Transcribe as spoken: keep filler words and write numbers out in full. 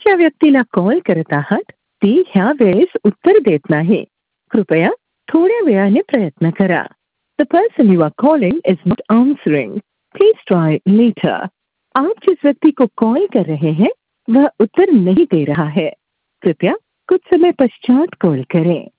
ज्या व्यक्तीला कॉल करत आहात ती ह्या वेळेस उत्तर देत नाही. कृपया थोड्या वेळाने प्रयत्न करा. The person you are calling is not answering. Please try later. आप जिस व्यक्ति को कॉल कर रहे हैं वह उत्तर नहीं दे रहा है. कृपया कुछ समय पश्चात कॉल करें.